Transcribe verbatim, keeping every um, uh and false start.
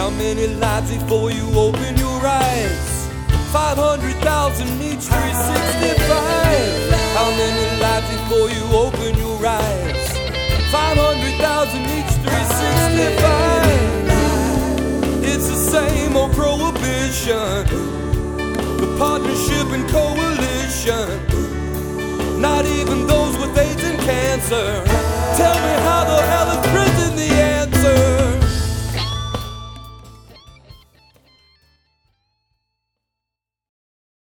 How many lives before you open your eyes? five hundred thousand each, three sixty-five. How many lives before you open your eyes? five hundred thousand each, three sixty-five. It's the same old prohibition, the partnership and coalition. Not even those with AIDS and cancer. Tell me